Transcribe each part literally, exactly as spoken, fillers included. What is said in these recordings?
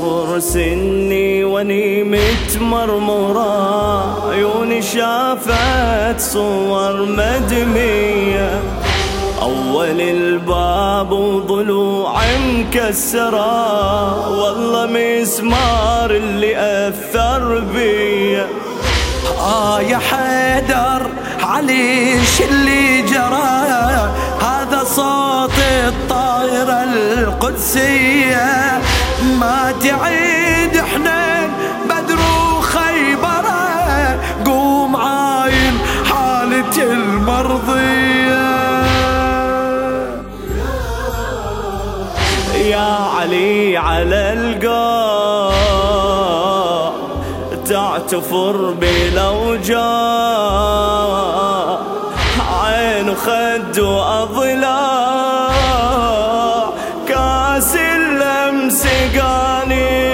صغر سني واني متمرمرة، عيوني شافت صور مدمية، أول الباب وضلوع مكسرة، والله مسمار اللي أثر بيا. آه يا حيدر عليش اللي جرى، هذا صوت الطائرة القدسية، ما تعيد حنين بدر وخيبرة، قوم عاين حالتي المرضية. يا علي على القاع تعتفر بالاوجاع، عين وخد واضلاع، كاس اللم سقاني.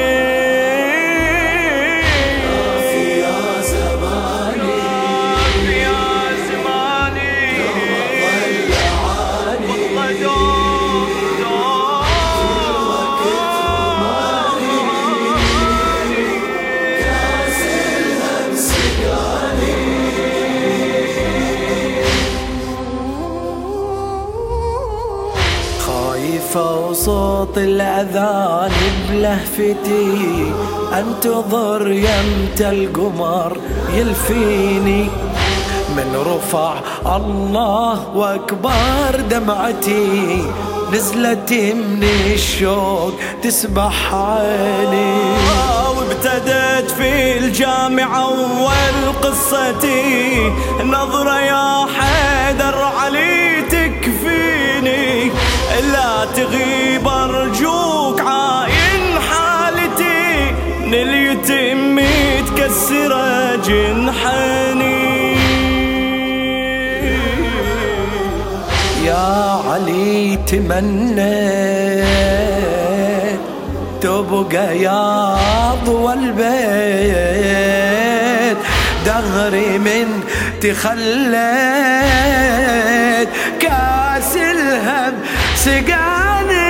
وصوت الأذان بلهفتي، أنتظر يمت القمر يلفيني، من رفع الله وأكبر دمعتي، نزلت من الشوق تسبح عيني. وابتدت في الجامعة أول قصتي، نظرة يا حيدر علي تكفيني، لا تغيب أرجوك عاين حالتي، من اليتم متكسرة جنحاني. يا علي تمنيت تبقى يا ضوى البيت، دهري من تخليت، كاس الهم سقاني.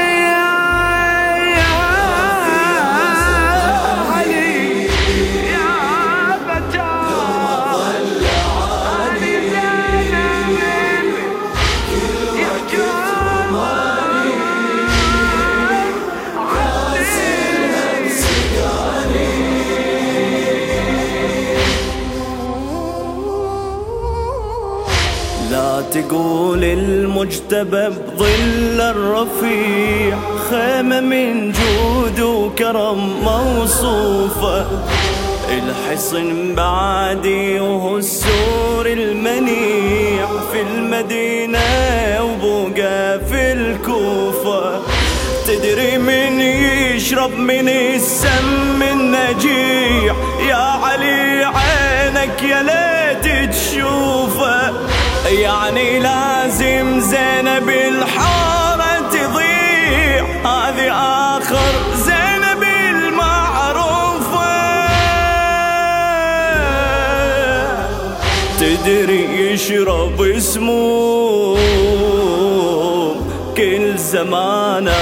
يا علي يا بتار علي زين يحجون كاس الهم سقاني. لا تقول المجتبى بظل الرفيع، خيمة من جود وكرم موصوفة، الحصن بعدي وهو السور المنيع، في المدينة وبقى في الكوفة، تدري من يشرب من السم النجيع، يا علي عينك يا ليت تشوفه، يعني لازم زينب الحارة تضيع، هذه آخر زينب المعروفة. تدري يشرب سموم كل زمانه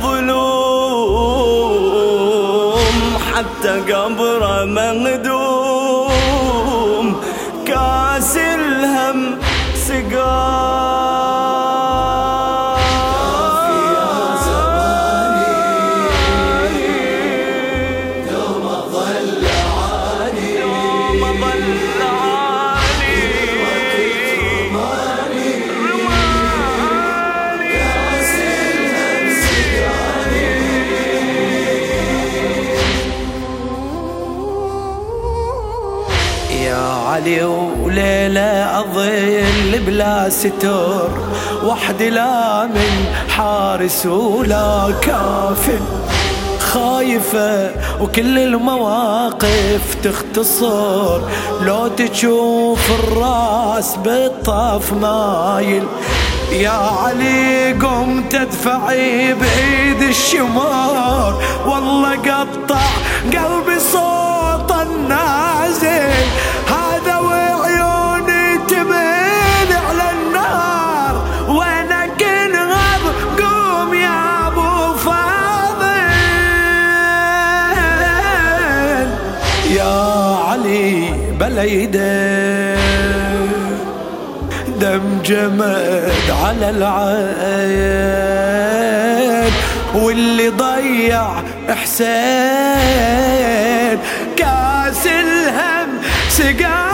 مظلوم، حتى قبره مهدوم، كاس الهم علي وليلة أظل بلا ستر، وحدي لا من حارس ولا كافل، خايفة وكل المواقف تختصر، لو تشوف الراس بالطاف مايل، يا علي قم تدفعي بعيد الشمار، والله قطع قلبي صوت النازل، هذا وعيوني تميل على النار، وينك انغض قوم يا ابو فاضل. بأيده، دم جمد على العين، واللي ضيع حسين كاس الهم سقى